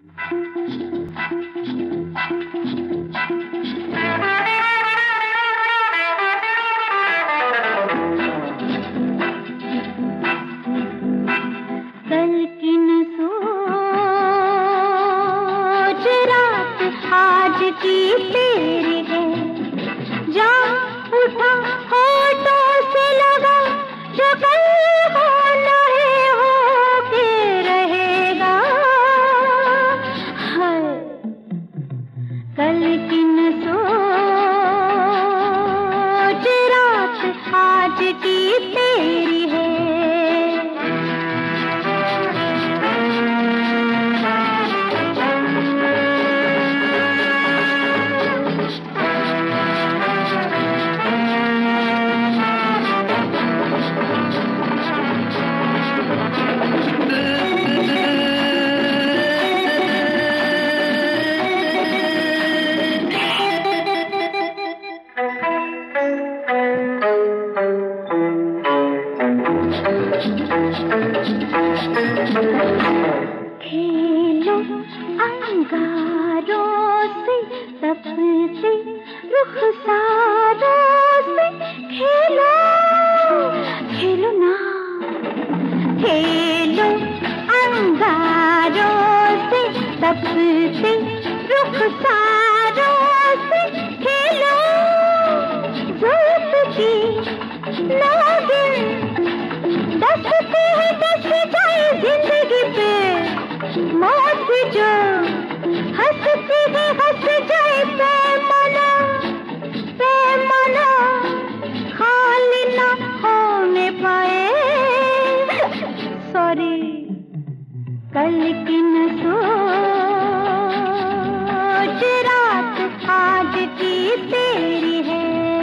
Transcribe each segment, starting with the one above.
आज की तेरी है, जा उठा होठों से लगा, जो कल हो नहीं हो के रहेगा। है कल की न सोच, रात आज की तेरी है। खेलो अंगारों से, तपते रुखसारों से, खेलो खेलो ना, खेलो अंगारों से, तपते रुखसारों से, खेलो जुल्फ की नागिन, दसते हैं दस जाए जिंदगी पे मौत, जो हंसती है हंस जाए पैमाना, पैमाना खाली ना होने पाए। सॉरी कल की न सोच, रात आज की तेरी है।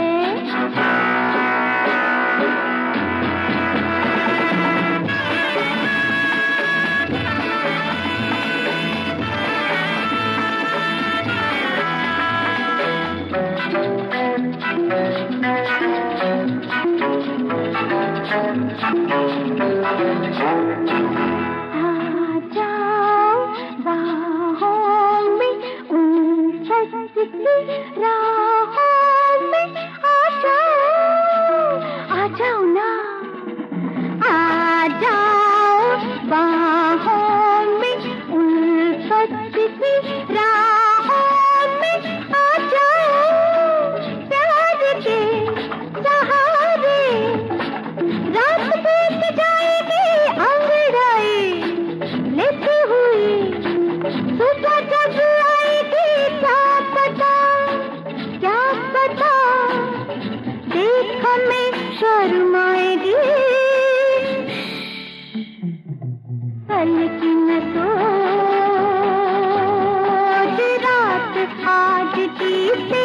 आ जाओ बाहों में, उल्फत की राहों में, आ जाओ ना, आ जाओ बाहों में, उल्फत की राहों में, आ जाओ प्यार के सहारे, रात बीत जाएगी अंगड़ाई लेती हुई, सुबह जब आएगी क्या पता, क्या पता देख हमें शर्माएगी। कल की न सोच, रात आज की